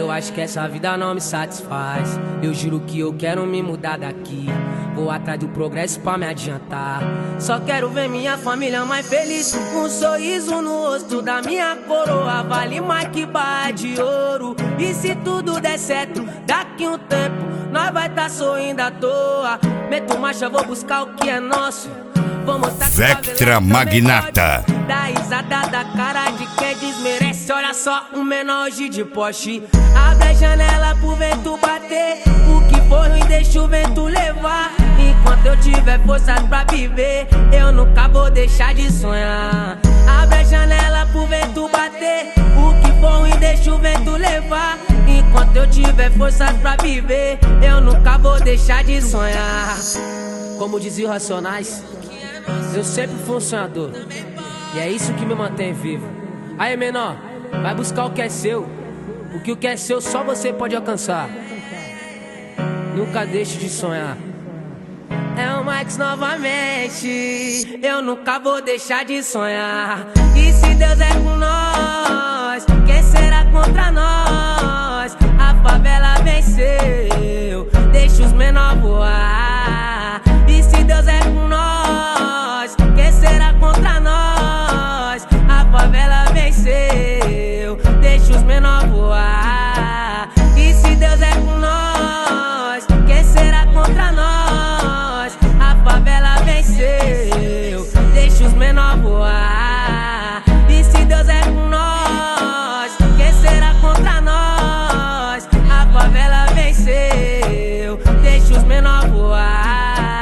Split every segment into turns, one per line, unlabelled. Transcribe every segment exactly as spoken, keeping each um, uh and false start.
Eu acho que essa vida não me satisfaz. Eu juro que eu quero me mudar daqui. Vou atrás do progresso pra me adiantar. Só quero ver minha família mais feliz. Um sorriso no rosto da minha coroa vale mais que barra de ouro. E se tudo der certo, daqui um tempo nós vai tá sorrindo à toa. Meto marcha, vou buscar o que é nosso. Vou mostrar que
Vectra Magnata.
dá risada da cara de quem desmerece. Olha só, um menor hoje de Porsche. Abre a janela pro vento bater. O que for ruim deixa o vento levar. Enquanto eu tiver forças pra viver, eu nunca vou deixar de sonhar. Abre a janela pro vento bater. O que for ruim deixa o vento levar. Enquanto eu tiver forças pra viver, eu nunca vou deixar de sonhar. Como dizia o Racionais, eu sempre fui um sonhador, e é isso que me mantém vivo. Aí, menor, vai buscar o que é seu, porque o que é seu só você pode alcançar. Nunca deixe de sonhar. É o Max novamente. Eu nunca vou deixar de sonhar. E se Deus é com nós, quem será contra nós? A favela venceu, deixa os menor voar. E se Deus é com nós, quem será contra nós? A favela venceu, deixa os menor voar. E se Deus é com nós, quem será contra nós? A favela venceu, deixa os menor voar. E se Deus é com nós, quem será contra nós? A favela venceu, deixa os menor voar.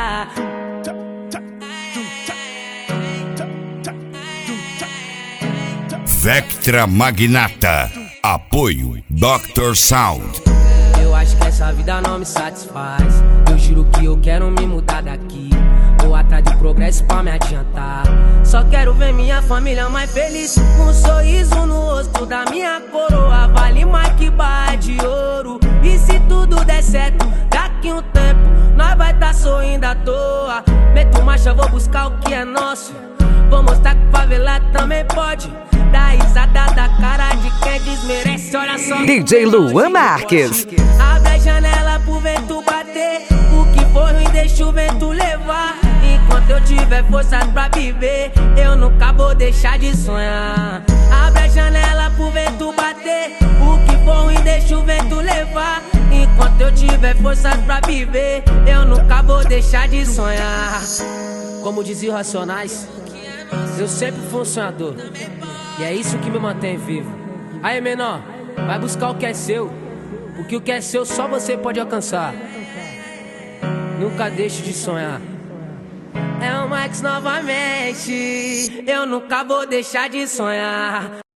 Vectra Magnata. Apoio doutor Sound.
Eu acho que essa vida não me satisfaz. Eu juro que eu quero me mudar daqui. Vou atrás do progresso pra me adiantar. Só quero ver minha família mais feliz. Um sorriso no rosto da minha coroa vale mais que barra de ouro. E se tudo der certo, daqui um tempo nós vai tá sorrindo à toa. Meto marcha, vou buscar o que é nosso. Vou mostrar que favela também pode. Dá risada da cara de quem desmerece. Olha só,
D J Luan Marques.
abre a janela pro vento bater. O que for ruim deixa o vento levar. Enquanto eu tiver forças pra viver, eu nunca vou deixar de sonhar. Abre a janela pro vento bater. O que for ruim deixa o vento levar. Enquanto eu tiver forças pra viver, eu nunca vou deixar de sonhar. Como dizia o Racionais, eu sempre fui um sonhador, e é isso que me mantém vivo. Aí, menor, vai buscar o que é seu, porque o que é seu só você pode alcançar. Nunca deixe de sonhar. É o Max novamente. Eu nunca vou deixar de sonhar.